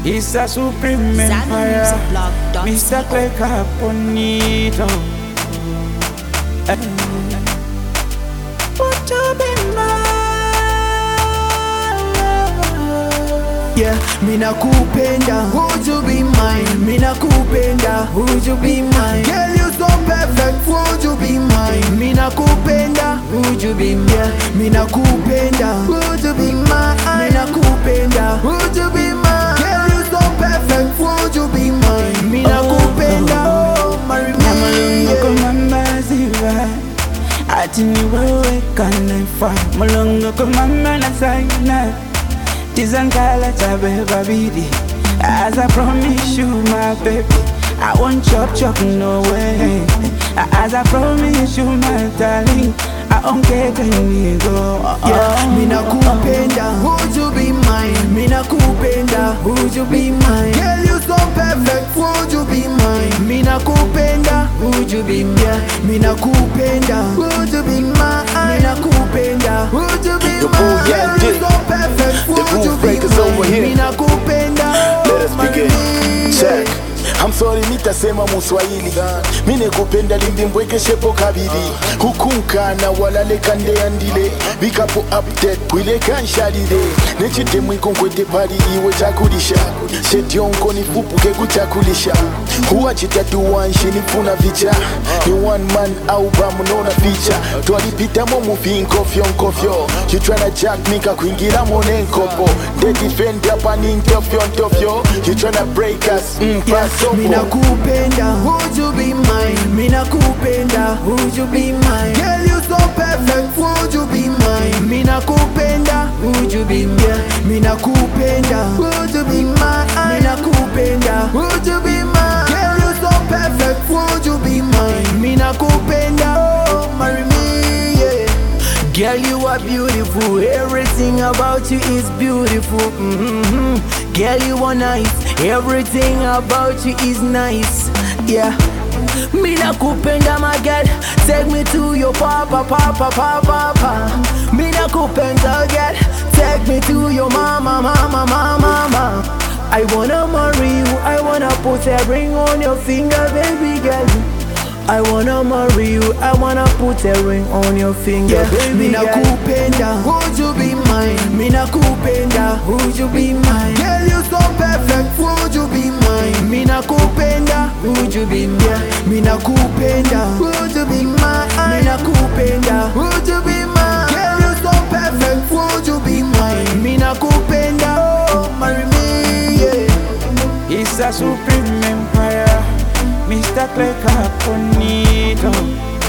It's a supreme empire. Mr. Clecker Bonito. Would you be mine? Yeah, mina kupenda. Would you be mine? Mina kupenda. Would you be mine? Girl, you so perfect. Would you be mine? Mina kupenda. Would you be mine? Mina kupenda. Would you be mine? Mina kupenda. Would you be mine? Girl, you so perfect. Would you be mine? Mina kupenda. Oh, marry me. Ati ni wewe kanefa mulongo kwa mama na zaina Tizankala tabeba bidi As I promise you my baby I won't chop no way As I promise you my darling I won't get any go Yeah, mina kupenda. Would you be mine? Mina kupenda. Would you be mine? Girl, you so perfect. Would you be mine? Mina kupenda. Would you be mine? Mina kupenda. Would you be mine? Mina kupenda. Would you be mine? Girl, you so perfect. Would you be mine? Mina kupenda. Let us begin. Check. I'm sorry nitasema muswahili mine kupenda limbimbweke shepo kabiri hukunkana walale kande andile bikapo update pwile kanshalile nechite mwikonkwete pari iwe chakulisha shetionko ni fupuke kuchakulisha huwa chitatu wanshi nifuna vicha ni one man album nona feature twalipita mo mufinkofyo nkofyo you tryna jack me kakuingira mone nkopo they defend up and ntofyo you tryna break us Mina kupenda. Would you be mine? Mina kupenda. Would you be mine? Girl, you so perfect. Would you be mine? Mina kupenda. Would you be mine? Mina kupenda. Would you be mine? Mina kupenda. Would you be mine? Girl, you so perfect. Would you be mine? Mina kupenda. Oh, marry me, yeah. Girl, you are beautiful. Everything about you is beautiful. Girl, you are nice. Everything about you is nice. Yeah. Mina kupenda, my girl. Take me to your papa. Mina kupenda, girl. Take me to your mama. I wanna marry you. I wanna put a ring on your finger, baby girl. I wanna marry you, I wanna put a ring on your finger, baby. Mina kupenda. Would you be mine? Mina kupenda. Would you be mine? Girl, you so perfect. Would you be mine? Mina kupenda. Would you be mine? Mina kupenda. Would you be mine? Mina kupenda. Would you be mine? Girl, you so perfect. Would you be mine? Mina kupenda. Oh, marry me, yeah. It's a supreme empire Mr. Clecker Bonito.